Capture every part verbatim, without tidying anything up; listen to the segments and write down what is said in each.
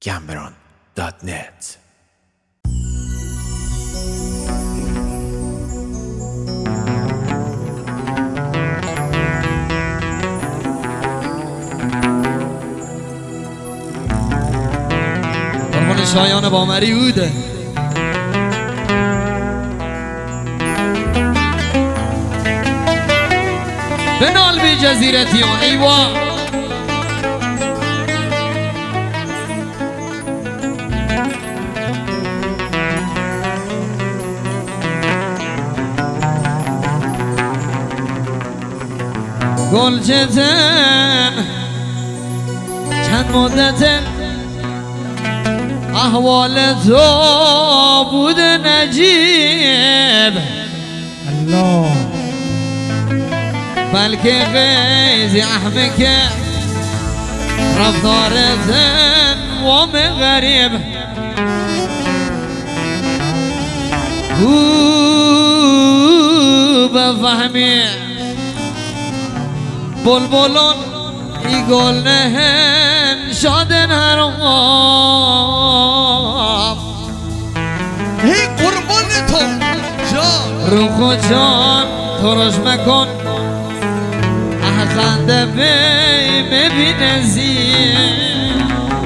گمبران دات نت. قربان شایان بامری بوده. بنال بی جزیرتیان ایوا گلچتن چند مدت احوال تو بود نجیب الله بلکه غیزی احمک رفتارتن وام غریب او بفهمی بلبلون ای گل نهن شادن هرام هی قربان تو جان رو خود جان ترش مکن احخنده بی مبین زیر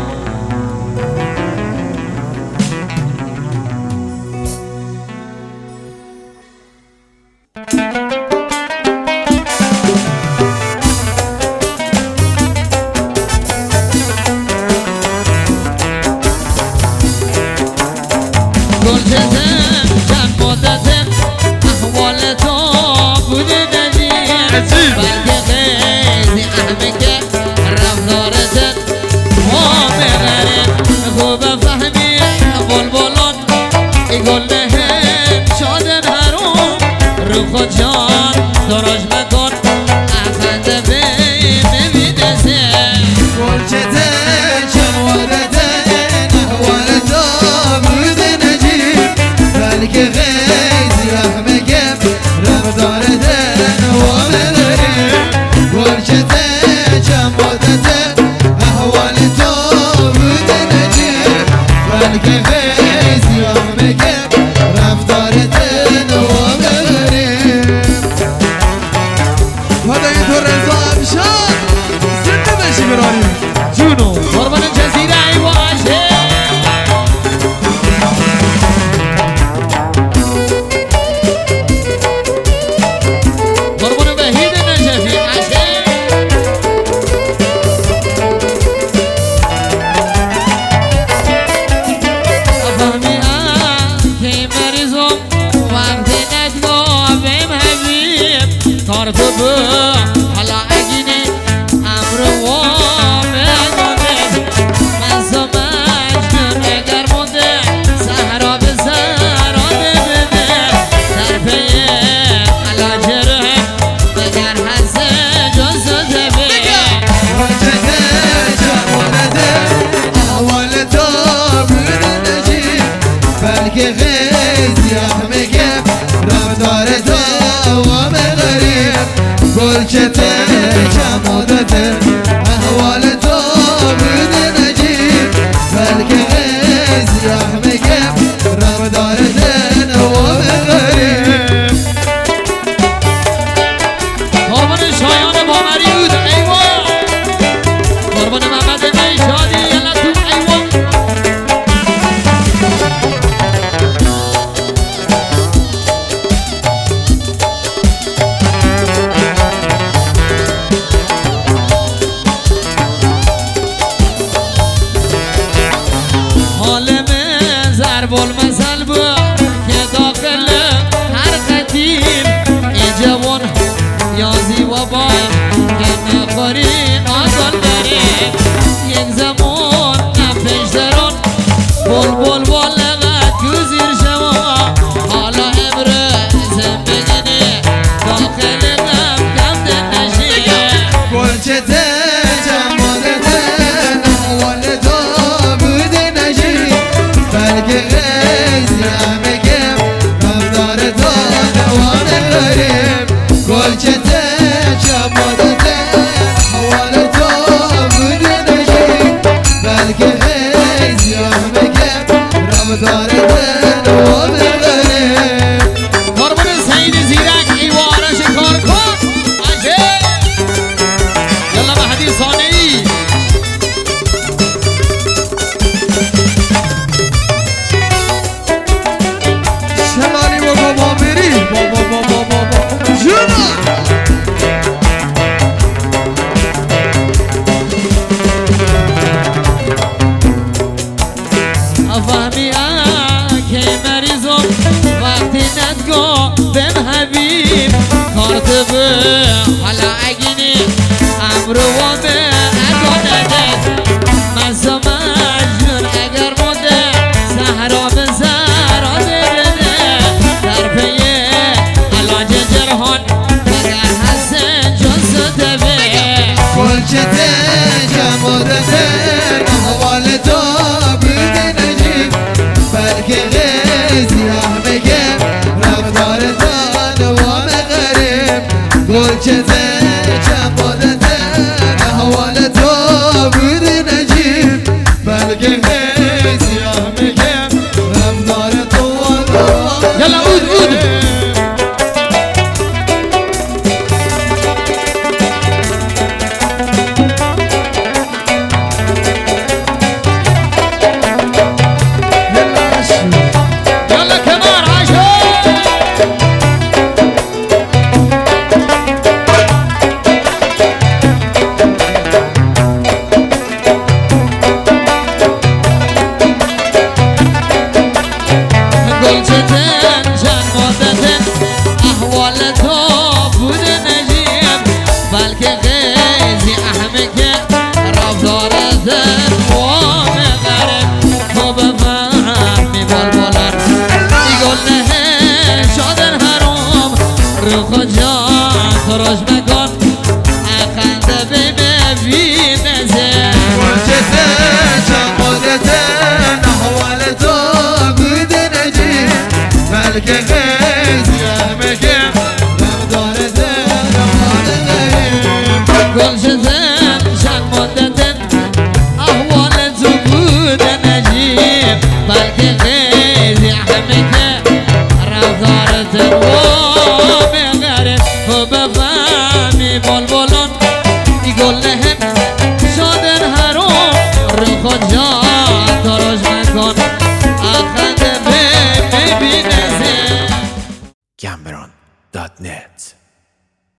گلچتن چند مدتن احوال تو بوده نجیب بلکه غیزی احمکه رفتارتن وام غریب خوب فهمی بلبلان ای گل نهن شادن هرون رو خود جان دراج مکن احخنده بی نبیده سر گلچتن چند مدتن احوال تو بوده نجیب بلکه غیزی احمکم رفتارتن وام غریب گلچتن چند مدتن احوال تو بوده نجیب بلکه غیزی احمکم رفتارتن وام غریب خدا این تو رضا امشان زنده بشی برانی جونو قربان جزیره ای باشه قربان وحید نجفی عشه افهمی که مریضم وقتی نکنم حبیب کار تو با حالا اگینه امر وام گنده من سمجدون اگر مونده سهرا به سهراده بده در پیه علاج رهم اگر حسه جز تبه گلچتن چند مدتن احوال تو بوده نجیب بلکه غیزی احمکم رفتار تو وام غریب بلکه سیاه میگم رفتار تو آدم یلا عود عود يلا كمان عشان قلت تنشن مدتن أحوال تو بود نجيب بلکه غیزی احمکه رفتارتن وام غرب تو بفهمی بلبلن ایگل نه شادن حرام رو خجان تراش بکن اخنده بینه بی نزه وجدت مدتن احوال تو بود نجيب بلکه